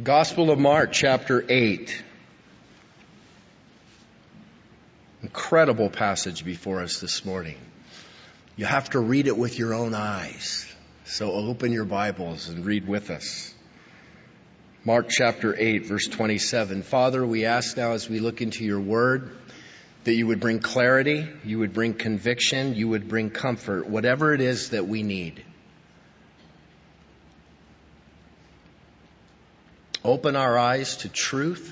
Gospel of Mark, chapter 8. Incredible passage before us this morning. You have to read it with your own eyes. So open your Bibles and read with us. Mark chapter 8, verse 27. Father, we ask now as we look into your word that you would bring clarity, you would bring conviction, you would bring comfort, whatever it is that we need. Open our eyes to truth.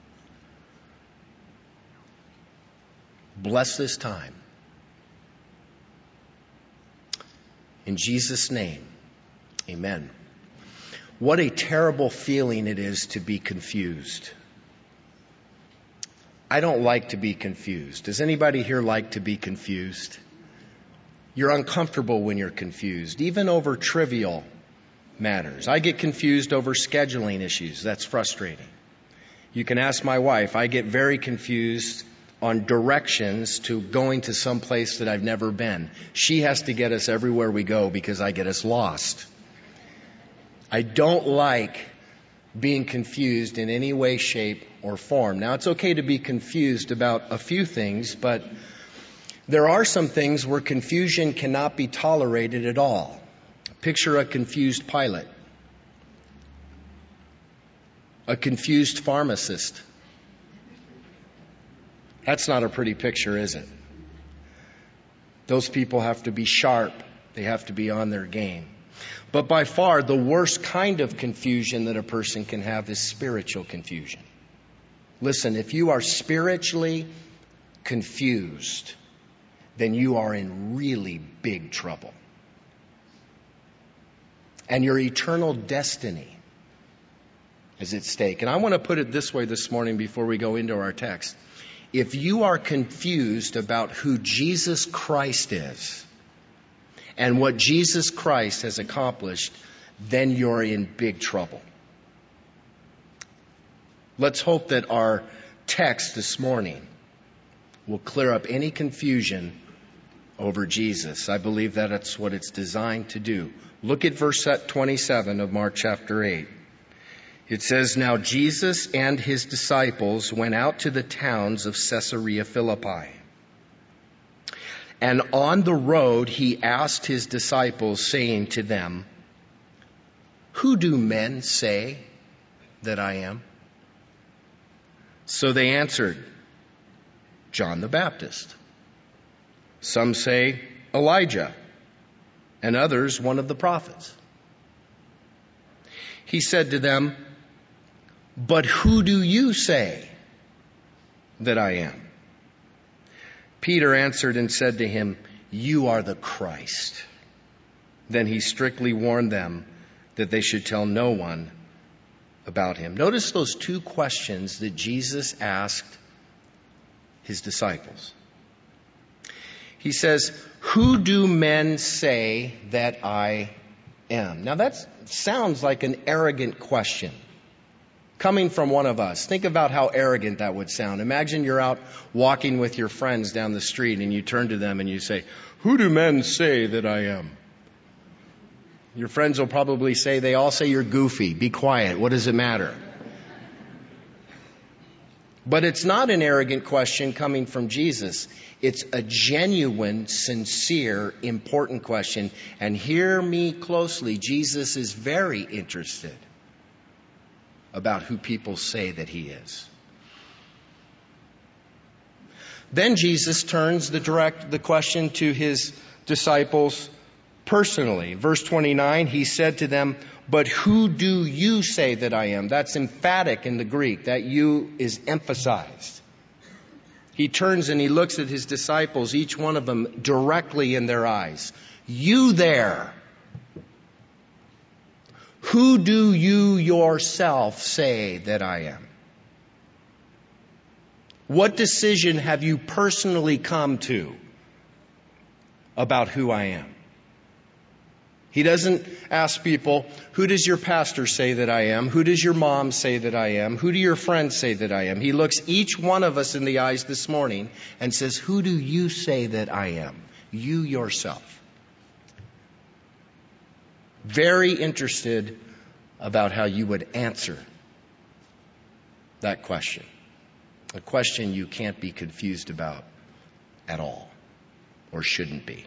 Bless this time. In Jesus' name, amen. What a terrible feeling it is to be confused. I don't like to be confused. Does anybody here like to be confused? You're uncomfortable when you're confused, even over trivial matters. I get confused over scheduling issues. That's frustrating. You can ask my wife. I get very confused on directions to going to some place that I've never been. She has to get us everywhere we go because I get us lost. I don't like being confused in any way, shape, or form. Now, it's okay to be confused about a few things, but there are some things where confusion cannot be tolerated at all. Picture a confused pilot, a confused pharmacist. That's not a pretty picture, is it? Those people have to be sharp. They have to be on their game. But by far, the worst kind of confusion that a person can have is spiritual confusion. Listen, if you are spiritually confused, then you are in really big trouble. And your eternal destiny is at stake. And I want to put it this way this morning before we go into our text. If you are confused about who Jesus Christ is and what Jesus Christ has accomplished, then you're in big trouble. Let's hope that our text this morning will clear up any confusion over Jesus. I believe that it's what it's designed to do. Look at verse 27 of Mark chapter 8. It says, "Now Jesus and his disciples went out to the towns of Caesarea Philippi. And on the road he asked his disciples, saying to them, 'Who do men say that I am?' So they answered, 'John the Baptist. Some say Elijah, and others one of the prophets.' He said to them, 'But who do you say that I am?' Peter answered and said to him, 'You are the Christ.' Then he strictly warned them that they should tell no one about him." Notice those two questions that Jesus asked his disciples. He says, "Who do men say that I am?" Now that sounds like an arrogant question coming from one of us. Think about how arrogant that would sound. Imagine you're out walking with your friends down the street and you turn to them and you say, "Who do men say that I am?" Your friends will probably say, "They all say you're goofy. Be quiet. What does it matter?" But it's not an arrogant question coming from Jesus. It's a genuine, sincere, important question. And hear me closely. Jesus is very interested about who people say that he is. Then Jesus turns the question to his disciples personally. Verse 29, he said to them, "But who do you say that I am?" That's emphatic in the Greek. That "you" is emphasized. He turns and he looks at his disciples, each one of them directly in their eyes. "You there, who do you yourself say that I am?" What decision have you personally come to about who I am? He doesn't ask people, "Who does your pastor say that I am? Who does your mom say that I am? Who do your friends say that I am?" He looks each one of us in the eyes this morning and says, "Who do you say that I am? You yourself." Very interested about how you would answer that question. A question you can't be confused about at all, or shouldn't be.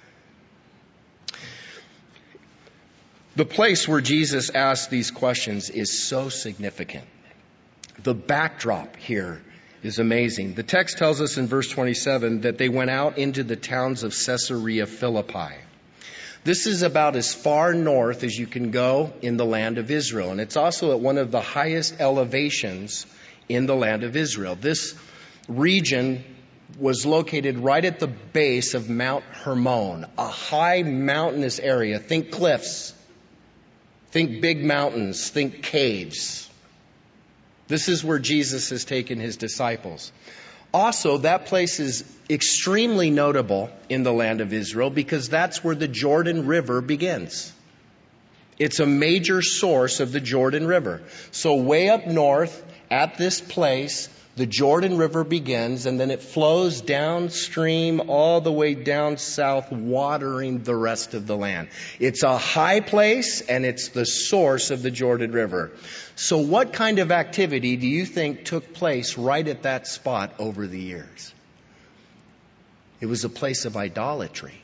The place where Jesus asked these questions is so significant. The backdrop here is amazing. The text tells us in verse 27 that they went out into the towns of Caesarea Philippi. This is about as far north as you can go in the land of Israel. And it's also at one of the highest elevations in the land of Israel. This region was located right at the base of Mount Hermon, a high mountainous area. Think cliffs. Think big mountains. Think caves. This is where Jesus has taken his disciples. Also, that place is extremely notable in the land of Israel because that's where the Jordan River begins. It's a major source of the Jordan River. So way up north at this place, the Jordan River begins, and then it flows downstream all the way down south, watering the rest of the land. It's a high place, and it's the source of the Jordan River. So what kind of activity do you think took place right at that spot over the years? It was a place of idolatry.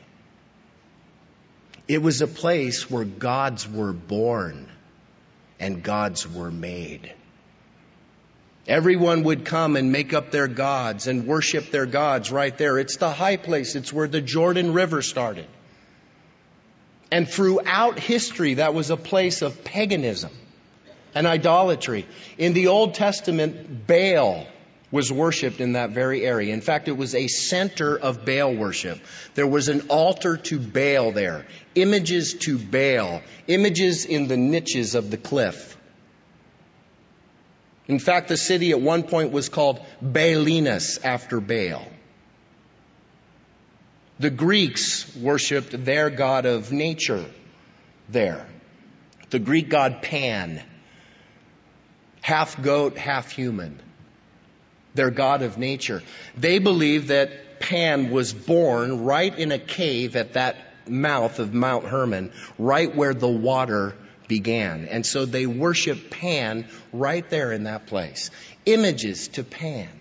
It was a place where gods were born and gods were made. Everyone would come and make up their gods and worship their gods right there. It's the high place. It's where the Jordan River started. And throughout history, that was a place of paganism and idolatry. In the Old Testament, Baal was worshipped in that very area. In fact, it was a center of Baal worship. There was an altar to Baal there. Images to Baal. Images in the niches of the cliff. In fact, the city at one point was called Baalinus after Baal. The Greeks worshipped their god of nature there. The Greek god Pan. Half goat, half human. Their god of nature. They believed that Pan was born right in a cave at that mouth of Mount Hermon, right where the water began. And so they worship Pan right there in that place. Images to Pan.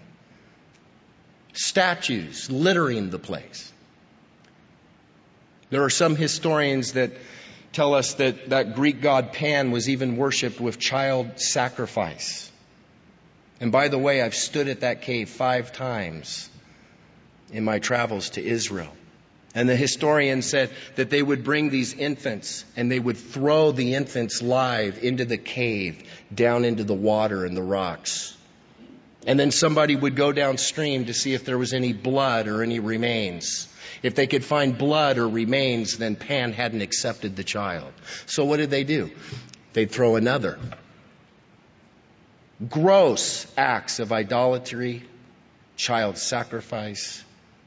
Statues littering the place. There are some historians that tell us that that Greek god Pan was even worshipped with child sacrifice. And by the way, I've stood at that cave 5 times in my travels to Israel. And the historian said that they would bring these infants and they would throw the infants live into the cave, down into the water and the rocks. And then somebody would go downstream to see if there was any blood or any remains. If they could find blood or remains, then Pan hadn't accepted the child. So what did they do? They'd throw another. Gross acts of idolatry, child sacrifice,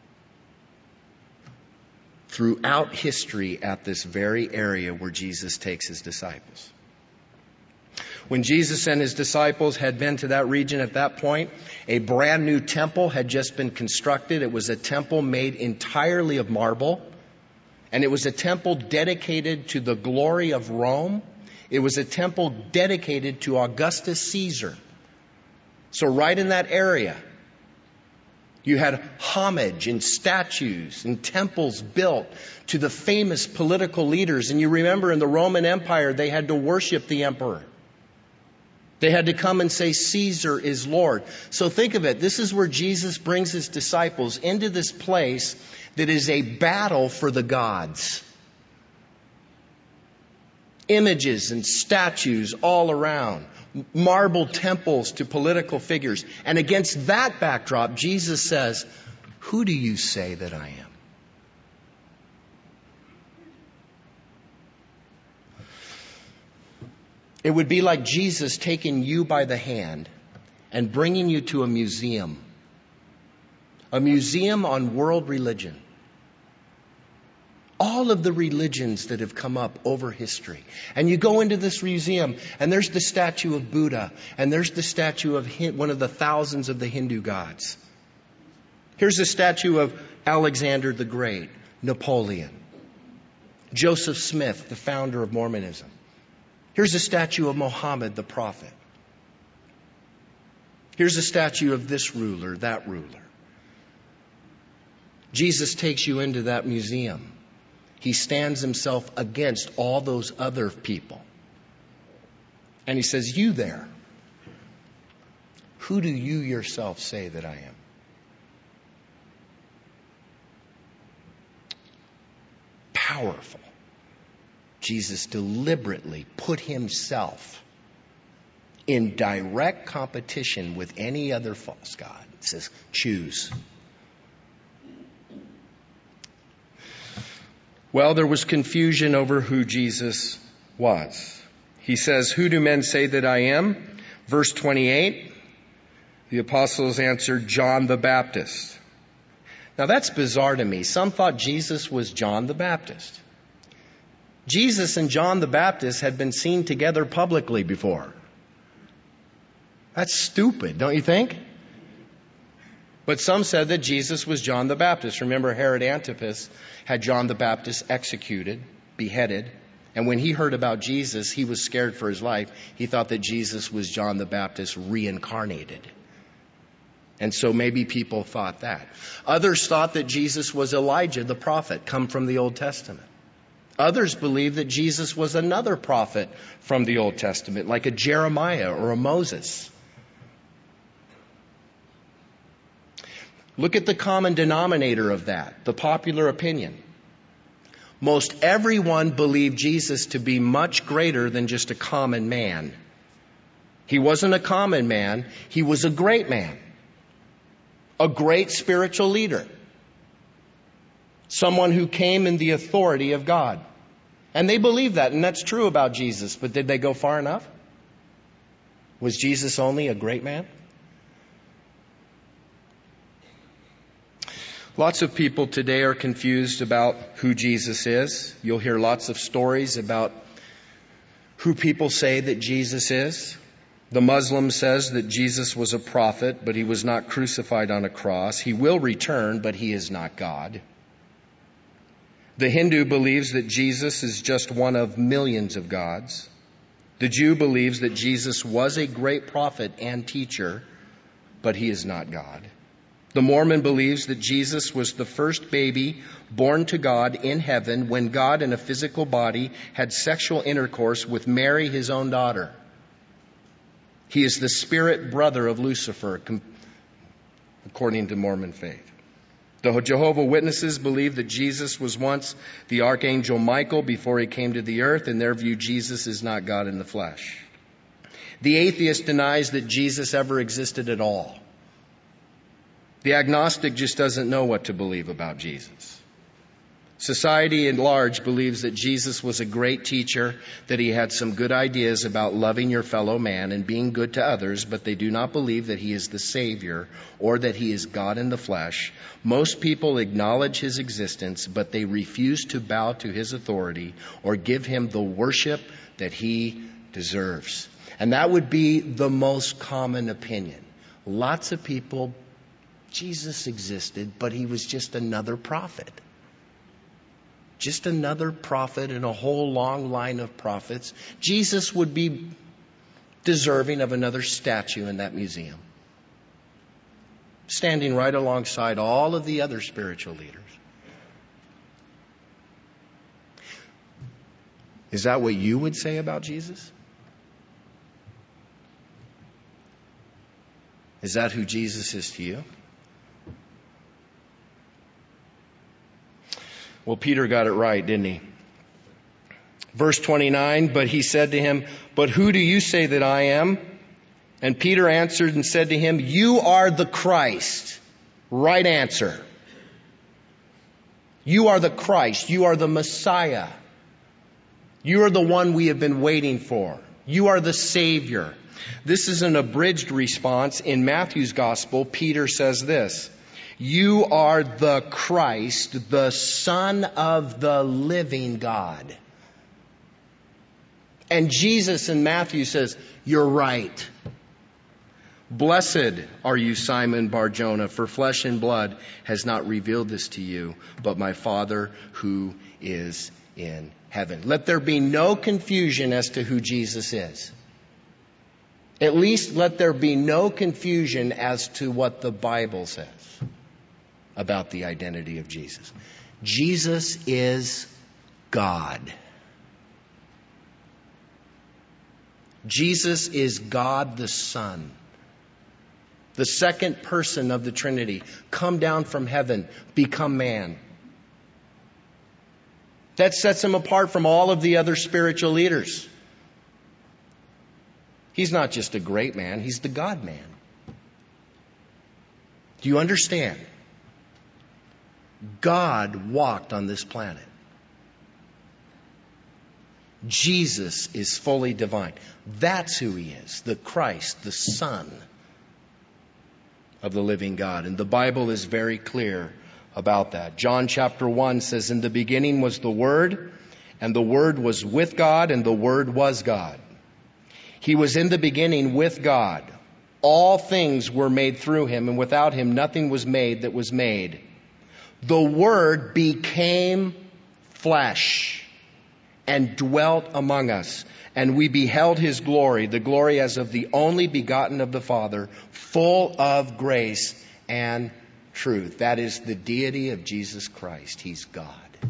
throughout history at this very area where Jesus takes his disciples. When Jesus and his disciples had been to that region at that point, a brand new temple had just been constructed. It was a temple made entirely of marble, and it was a temple dedicated to the glory of Rome. It was a temple dedicated to Augustus Caesar. So right in that area, you had homage and statues and temples built to the famous political leaders. And you remember in the Roman Empire, they had to worship the emperor. They had to come and say, Caesar is Lord. So think of it. This is where Jesus brings his disciples into this place that is a battle for the gods. Images and statues all around. Marble temples to political figures. And against that backdrop, Jesus says, who do you say that I am? It would be like Jesus taking you by the hand and bringing you to a museum on world religion. All of the religions that have come up over history. And you go into this museum and there's the statue of Buddha and there's the statue of one of the thousands of the Hindu gods. Here's a statue of Alexander the Great, Napoleon, Joseph Smith, the founder of Mormonism. Here's a statue of Muhammad, the prophet. Here's a statue of this ruler, that ruler. Jesus takes you into that museum. He stands himself against all those other people. And he says, you there, who do you yourself say that I am? Powerful. Jesus deliberately put himself in direct competition with any other false god. It says, choose. Well, there was confusion over who Jesus was. He says, who do men say that I am? Verse 28, the apostles answered, John the Baptist. Now that's bizarre to me. Some thought Jesus was John the Baptist. Jesus and John the Baptist had been seen together publicly before. That's stupid, don't you think? But some said that Jesus was John the Baptist. Remember, Herod Antipas had John the Baptist executed, beheaded. And when he heard about Jesus, he was scared for his life. He thought that Jesus was John the Baptist reincarnated. And so maybe people thought that. Others thought that Jesus was Elijah, the prophet, come from the Old Testament. Others believed that Jesus was another prophet from the Old Testament, like a Jeremiah or a Moses. Look at the common denominator of that, the popular opinion. Most everyone believed Jesus to be much greater than just a common man. He wasn't a common man. He was a great man. A great spiritual leader. Someone who came in the authority of God. And they believed that, and that's true about Jesus. But did they go far enough? Was Jesus only a great man? Lots of people today are confused about who Jesus is. You'll hear lots of stories about who people say that Jesus is. The Muslim says that Jesus was a prophet, but he was not crucified on a cross. He will return, but he is not God. The Hindu believes that Jesus is just one of millions of gods. The Jew believes that Jesus was a great prophet and teacher, but he is not God. The Mormon believes that Jesus was the first baby born to God in heaven when God in a physical body had sexual intercourse with Mary, his own daughter. He is the spirit brother of Lucifer, according to Mormon faith. The Jehovah's Witnesses believe that Jesus was once the Archangel Michael before he came to the earth. In their view, Jesus is not God in the flesh. The atheist denies that Jesus ever existed at all. The agnostic just doesn't know what to believe about Jesus. Society at large believes that Jesus was a great teacher, that he had some good ideas about loving your fellow man and being good to others, but they do not believe that he is the Savior or that he is God in the flesh. Most people acknowledge his existence, but they refuse to bow to his authority or give him the worship that he deserves. And that would be the most common opinion. Lots of people, Jesus existed, but he was just another prophet. Just another prophet in a whole long line of prophets. Jesus would be deserving of another statue in that museum, standing right alongside all of the other spiritual leaders. Is that what you would say about Jesus? Is that who Jesus is to you? Well, Peter got it right, didn't he? Verse 29, but he said to him, but who do you say that I am? And Peter answered and said to him, you are the Christ. Right answer. You are the Christ. You are the Messiah. You are the one we have been waiting for. You are the Savior. This is an abridged response. In Matthew's Gospel, Peter says this, you are the Christ, the Son of the living God. And Jesus in Matthew says, you're right. Blessed are you, Simon Bar-Jonah, for flesh and blood has not revealed this to you, but my Father who is in heaven. Let there be no confusion as to who Jesus is. At least let there be no confusion as to what the Bible says about the identity of Jesus. Jesus is God. Jesus is God the Son, the second person of the Trinity, come down from heaven, become man. That sets him apart from all of the other spiritual leaders. He's not just a great man, he's the God man. Do you understand? God walked on this planet. Jesus is fully divine. That's who he is, the Christ, the Son of the living God. And the Bible is very clear about that. John chapter 1 says, "In the beginning was the Word, and the Word was with God, and the Word was God. He was in the beginning with God. All things were made through him, and without him nothing was made that was made. The Word became flesh and dwelt among us, and we beheld his glory, the glory as of the only begotten of the Father, full of grace and truth." That is the deity of Jesus Christ. He's God.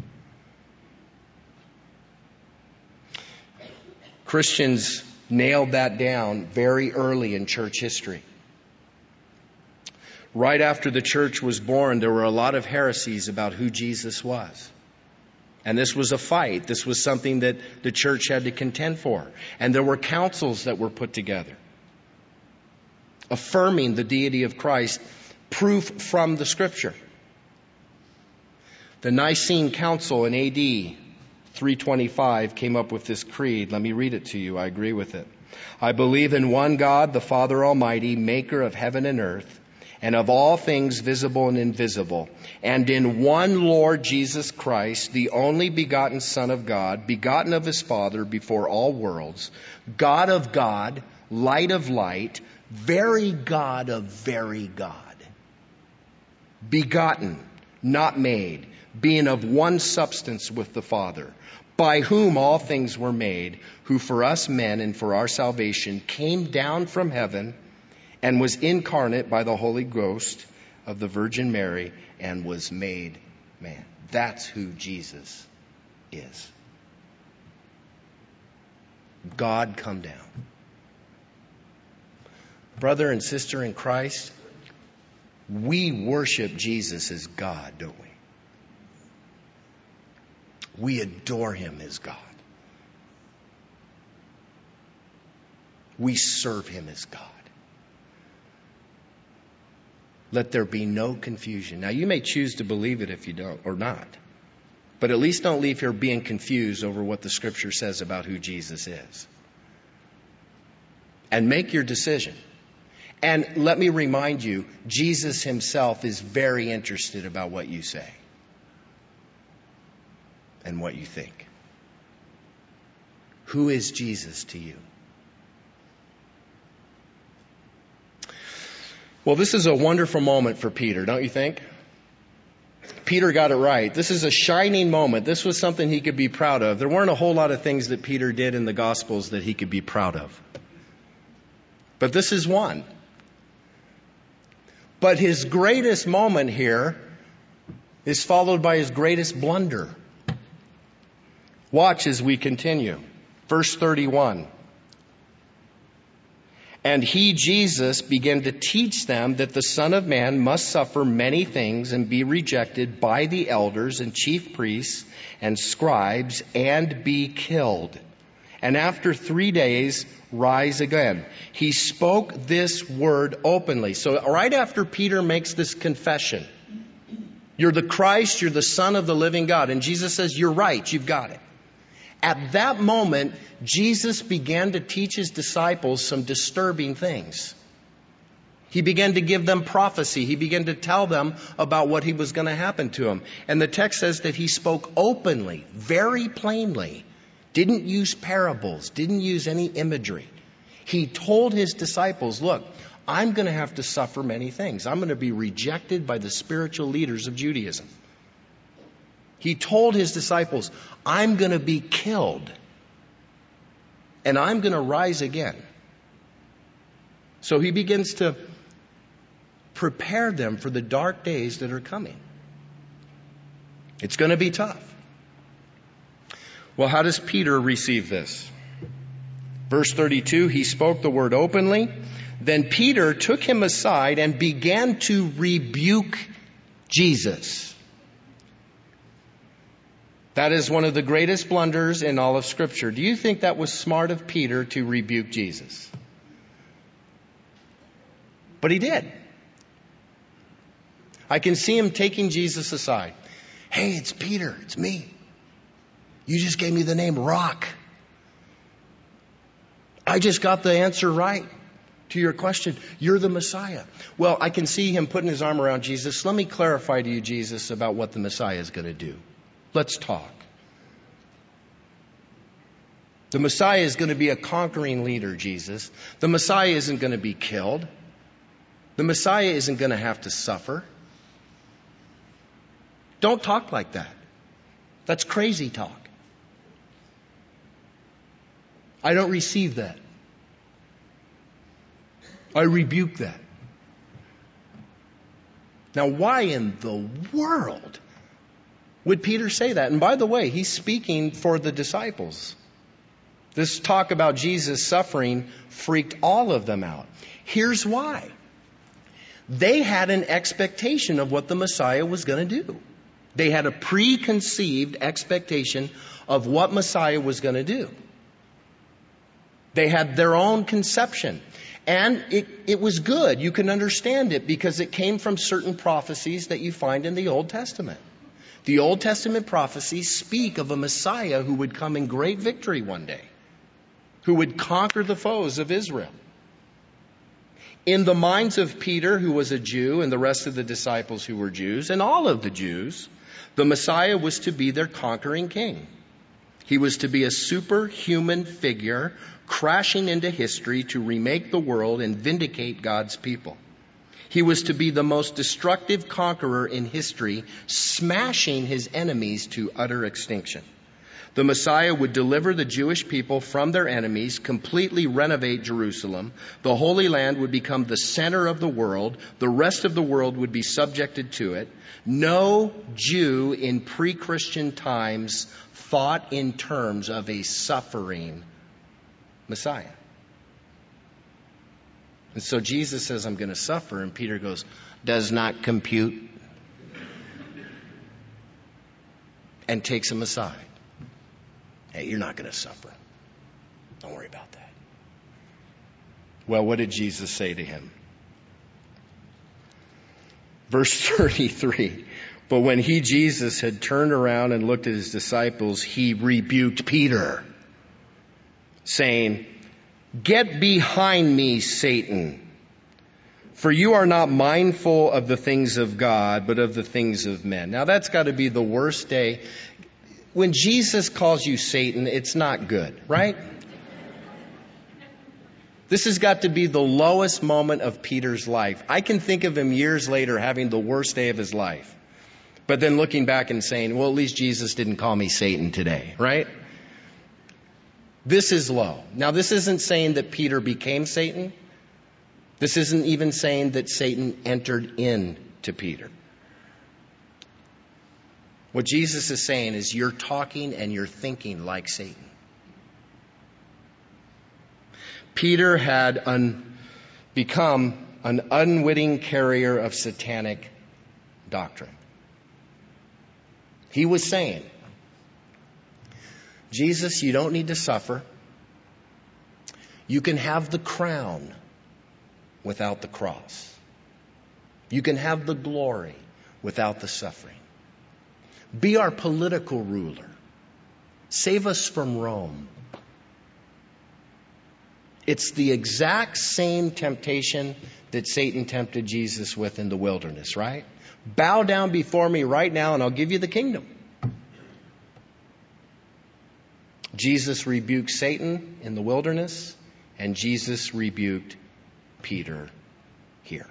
Christians nailed that down very early in church history. Right after the church was born, there were a lot of heresies about who Jesus was. And this was a fight. This was something that the church had to contend for. And there were councils that were put together, affirming the deity of Christ, proof from the Scripture. The Nicene Council in AD 325 came up with this creed. Let me read it to you. I agree with it. "I believe in one God, the Father Almighty, maker of heaven and earth, and of all things visible and invisible, and in one Lord Jesus Christ, the only begotten Son of God, begotten of his Father before all worlds, God of God, light of light, very God of very God, begotten, not made, being of one substance with the Father, by whom all things were made, who for us men and for our salvation came down from heaven and was incarnate by the Holy Ghost of the Virgin Mary and was made man." That's who Jesus is. God come down. Brother and sister in Christ, we worship Jesus as God, don't we? We adore him as God. We serve him as God. Let there be no confusion. Now, you may choose to believe it if you don't, or not. But at least don't leave here being confused over what the Scripture says about who Jesus is. And make your decision. And let me remind you, Jesus himself is very interested about what you say and what you think. Who is Jesus to you? Well, this is a wonderful moment for Peter, don't you think? Peter got it right. This is a shining moment. This was something he could be proud of. There weren't a whole lot of things that Peter did in the Gospels that he could be proud of. But this is one. But his greatest moment here is followed by his greatest blunder. Watch as we continue. Verse 31. "And he, Jesus, began to teach them that the Son of Man must suffer many things and be rejected by the elders and chief priests and scribes and be killed. And after 3 days, rise again." He spoke this word openly. So right after Peter makes this confession, you're the Christ, you're the Son of the living God. And Jesus says, you're right, you've got it. At that moment, Jesus began to teach his disciples some disturbing things. He began to give them prophecy. He began to tell them about what was going to happen to him. And the text says that he spoke openly, very plainly, didn't use parables, didn't use any imagery. He told his disciples, look, I'm going to have to suffer many things. I'm going to be rejected by the spiritual leaders of Judaism. He told his disciples, I'm going to be killed and I'm going to rise again. So he begins to prepare them for the dark days that are coming. It's going to be tough. Well, how does Peter receive this? Verse 32, he spoke the word openly. Then Peter took him aside and began to rebuke Jesus. That is one of the greatest blunders in all of Scripture. Do you think that was smart of Peter to rebuke Jesus? But he did. I can see him taking Jesus aside. Hey, it's Peter. It's me. You just gave me the name Rock. I just got the answer right to your question. You're the Messiah. Well, I can see him putting his arm around Jesus. Let me clarify to you, Jesus, about what the Messiah is going to do. Let's talk. The Messiah is going to be a conquering leader, Jesus. The Messiah isn't going to be killed. The Messiah isn't going to have to suffer. Don't talk like that. That's crazy talk. I don't receive that. I rebuke that. Now, why in the world would Peter say that? And by the way, he's speaking for the disciples. This talk about Jesus suffering freaked all of them out. Here's why. They had an expectation of what the Messiah was going to do. They had a preconceived expectation of what Messiah was going to do. They had their own conception. And it was good. You can understand it because it came from certain prophecies that you find in the Old Testament. The Old Testament prophecies speak of a Messiah who would come in great victory one day, who would conquer the foes of Israel. In the minds of Peter, who was a Jew, and the rest of the disciples who were Jews, and all of the Jews, the Messiah was to be their conquering king. He was to be a superhuman figure crashing into history to remake the world and vindicate God's people. He was to be the most destructive conqueror in history, smashing his enemies to utter extinction. The Messiah would deliver the Jewish people from their enemies, completely renovate Jerusalem. The Holy Land would become the center of the world. The rest of the world would be subjected to it. No Jew in pre-Christian times thought in terms of a suffering Messiah. And so Jesus says, I'm going to suffer. And Peter goes, does not compute. And takes him aside. Hey, you're not going to suffer. Don't worry about that. Well, what did Jesus say to him? Verse 33. But when he, Jesus, had turned around and looked at his disciples, he rebuked Peter, saying, get behind me, Satan. For you are not mindful of the things of God, but of the things of men. Now that's got to be the worst day. When Jesus calls you Satan, it's not good, right? This has got to be the lowest moment of Peter's life. I can think of him years later having the worst day of his life. But then looking back and saying, well, at least Jesus didn't call me Satan today, right? This is low. Now, this isn't saying that Peter became Satan. This isn't even saying that Satan entered into Peter. What Jesus is saying is you're talking and you're thinking like Satan. Peter had become an unwitting carrier of satanic doctrine. He was saying, Jesus, you don't need to suffer. You can have the crown without the cross. You can have the glory without the suffering. Be our political ruler. Save us from Rome. It's the exact same temptation that Satan tempted Jesus with in the wilderness, right? Bow down before me right now and I'll give you the kingdom. Jesus rebuked Satan in the wilderness, and Jesus rebuked Peter here.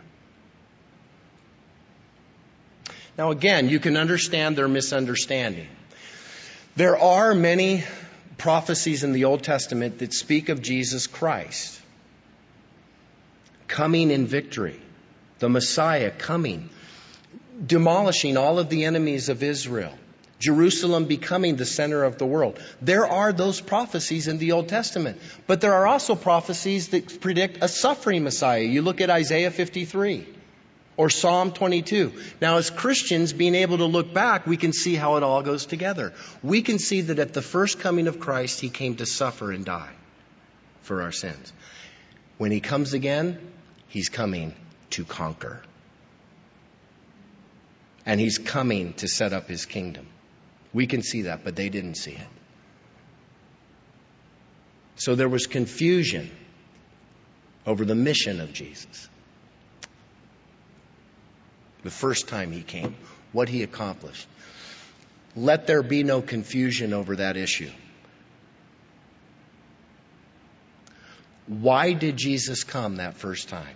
Now again, you can understand their misunderstanding. There are many prophecies in the Old Testament that speak of Jesus Christ coming in victory. The Messiah coming, demolishing all of the enemies of Israel. Jerusalem becoming the center of the world. There are those prophecies in the Old Testament. But there are also prophecies that predict a suffering Messiah. You look at Isaiah 53 or Psalm 22. Now, as Christians, being able to look back, we can see how it all goes together. We can see that at the first coming of Christ, He came to suffer and die for our sins. When He comes again, He's coming to conquer. And He's coming to set up His kingdom. We can see that, but they didn't see it. So there was confusion over the mission of Jesus. The first time He came, what He accomplished. Let there be no confusion over that issue. Why did Jesus come that first time?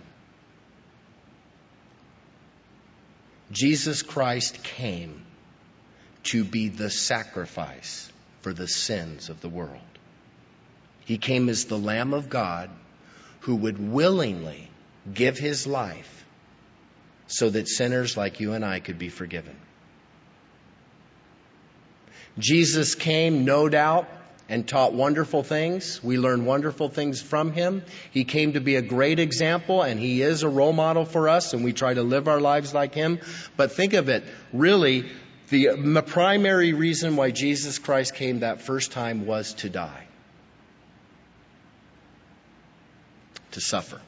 Jesus Christ came to be the sacrifice for the sins of the world. He came as the Lamb of God who would willingly give His life so that sinners like you and I could be forgiven. Jesus came, no doubt, and taught wonderful things. We learn wonderful things from Him. He came to be a great example, and He is a role model for us, and we try to live our lives like Him. But think of it, really, the primary reason why Jesus Christ came that first time was to die. To suffer.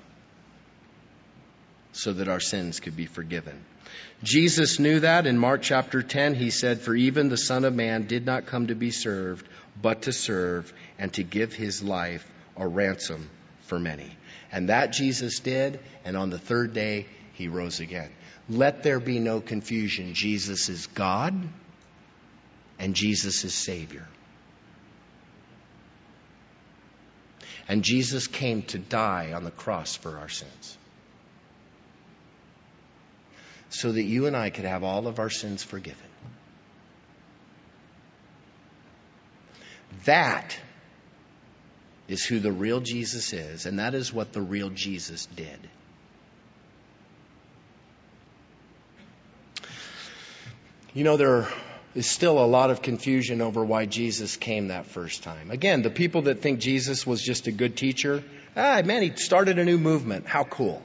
So that our sins could be forgiven. Jesus knew that. In Mark chapter 10, He said, "For even the Son of Man did not come to be served, but to serve, and to give His life a ransom for many." And that Jesus did, and on the third day, He rose again. Let there be no confusion. Jesus is God, and Jesus is Savior. And Jesus came to die on the cross for our sins, so that you and I could have all of our sins forgiven. That is who the real Jesus is, and that is what the real Jesus did. You know, there is still a lot of confusion over why Jesus came that first time. Again, the people that think Jesus was just a good teacher, man, He started a new movement. How cool.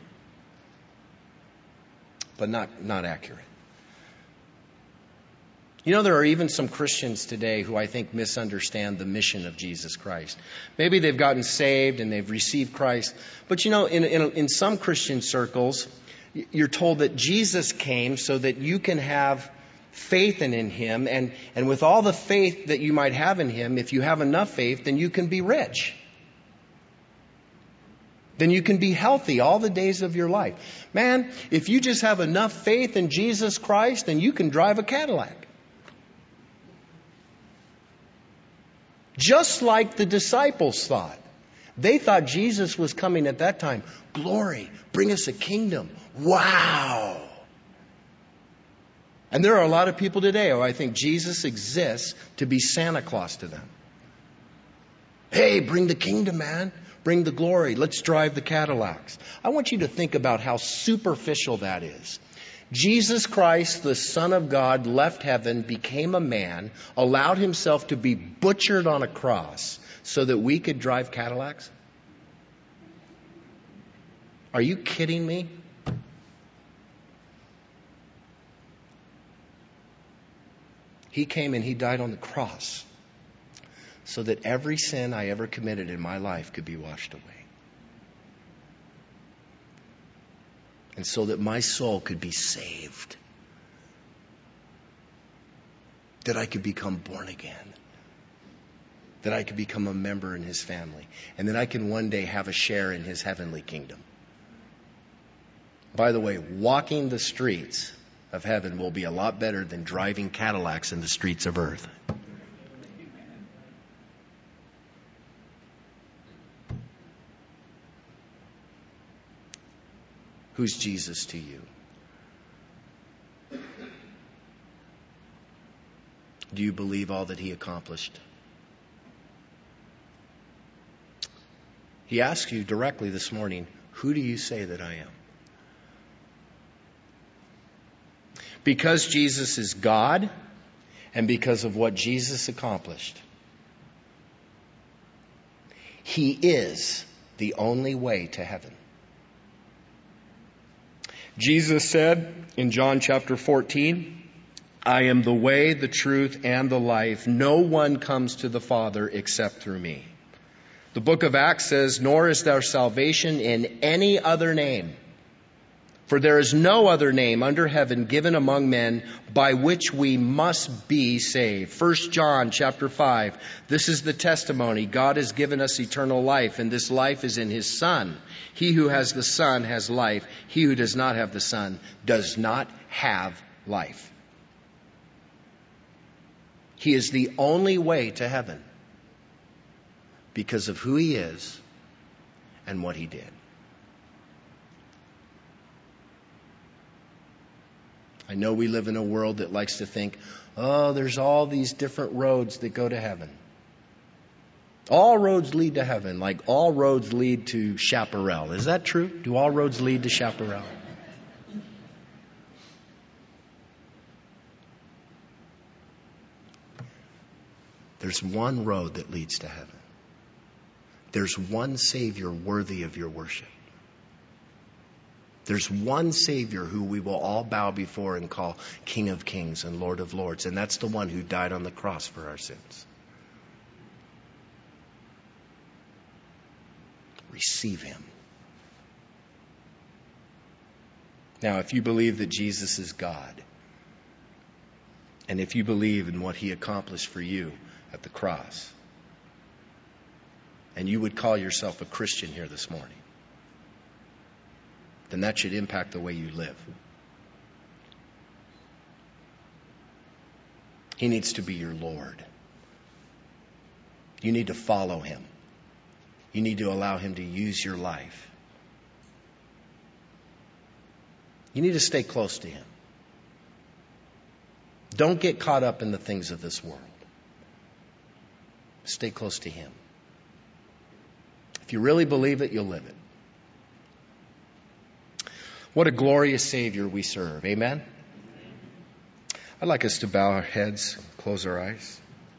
But not accurate. You know, there are even some Christians today who I think misunderstand the mission of Jesus Christ. Maybe they've gotten saved and they've received Christ. But you know, in some Christian circles, you're told that Jesus came so that you can have faith in Him. And with all the faith that you might have in Him, if you have enough faith, then you can be rich. Then you can be healthy all the days of your life. Man, if you just have enough faith in Jesus Christ, then you can drive a Cadillac. Just like the disciples thought. They thought Jesus was coming at that time. Glory, bring us a kingdom. Wow. And there are a lot of people today who I think Jesus exists to be Santa Claus to them. Hey, bring the kingdom, man. Bring the glory. Let's drive the Cadillacs. I want you to think about how superficial that is. Jesus Christ, the Son of God, left heaven, became a man, allowed Himself to be butchered on a cross so that we could drive Cadillacs? Are you kidding me? He came and He died on the cross so that every sin I ever committed in my life could be washed away. And so that my soul could be saved. That I could become born again. That I could become a member in His family. And that I can one day have a share in His heavenly kingdom. By the way, walking the streets of heaven will be a lot better than driving Cadillacs in the streets of earth. Who's Jesus to you? Do you believe all that He accomplished? He asks you directly this morning, Who do you say that I am? Because Jesus is God and because of what Jesus accomplished, He is the only way to heaven. Jesus said in John chapter 14, I am the way, the truth, and the life. No one comes to the Father except through me. The book of Acts says, nor is there salvation in any other name. For there is no other name under heaven given among men by which we must be saved. 1 John chapter 5. This is the testimony. God has given us eternal life, and this life is in His Son. He who has the Son has life. He who does not have the Son does not have life. He is the only way to heaven because of who He is and what He did. I know we live in a world that likes to think, oh, there's all these different roads that go to heaven. All roads lead to heaven, like all roads lead to Chaparral. Is that true? Do all roads lead to Chaparral? There's one road that leads to heaven. There's one Savior worthy of your worship. There's one Savior who we will all bow before and call King of Kings and Lord of Lords. And that's the one who died on the cross for our sins. Receive Him. Now, if you believe that Jesus is God, and if you believe in what He accomplished for you at the cross, and you would call yourself a Christian here this morning, then that should impact the way you live. He needs to be your Lord. You need to follow Him. You need to allow Him to use your life. You need to stay close to Him. Don't get caught up in the things of this world. Stay close to Him. If you really believe it, you'll live it. What a glorious Savior we serve. Amen? I'd like us to bow our heads, close our eyes.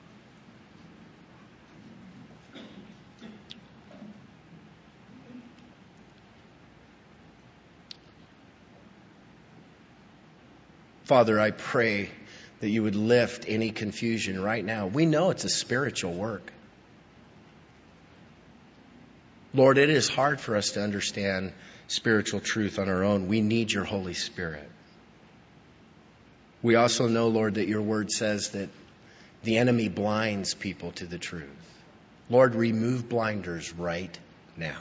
Father, I pray that you would lift any confusion right now. We know it's a spiritual work. Lord, it is hard for us to understand spiritual truth on our own. We need your Holy Spirit. We also know, Lord, that your word says that the enemy blinds people to the truth. Lord, remove blinders right now.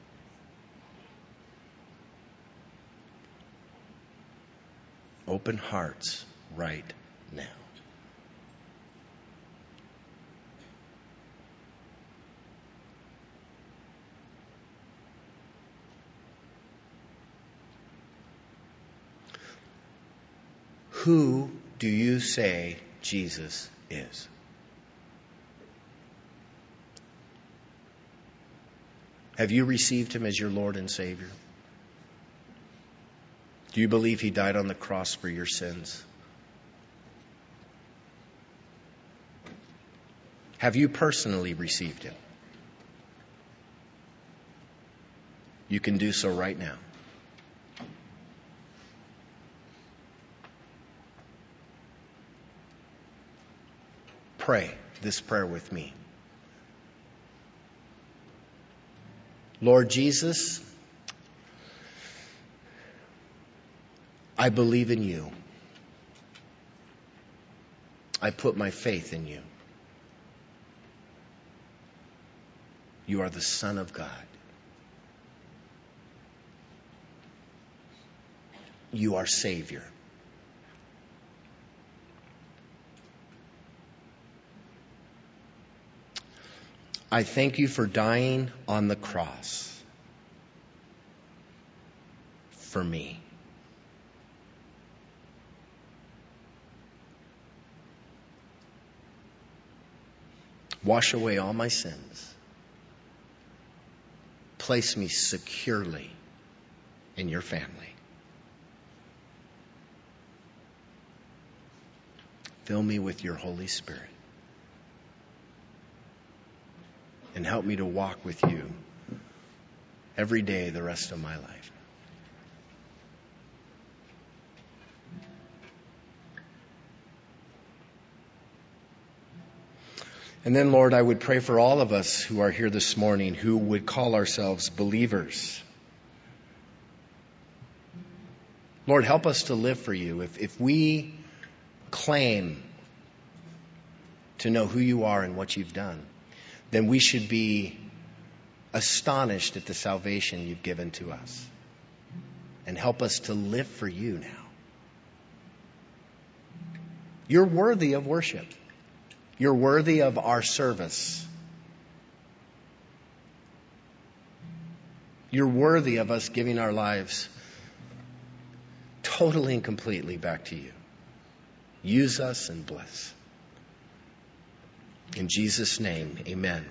Open hearts right now. Who do you say Jesus is? Have you received Him as your Lord and Savior? Do you believe He died on the cross for your sins? Have you personally received Him? You can do so right now. Pray this prayer with me. Lord Jesus, I believe in you. I put my faith in you. You are the Son of God. You are Savior. I thank you for dying on the cross for me. Wash away all my sins. Place me securely in your family. Fill me with your Holy Spirit. And help me to walk with you every day the rest of my life. And then, Lord, I would pray for all of us who are here this morning who would call ourselves believers. Lord, help us to live for you. If we claim to know who you are and what you've done, then we should be astonished at the salvation you've given to us. And help us to live for you now. You're worthy of worship. You're worthy of our service. You're worthy of us giving our lives totally and completely back to you. Use us and bless. In Jesus' name, amen.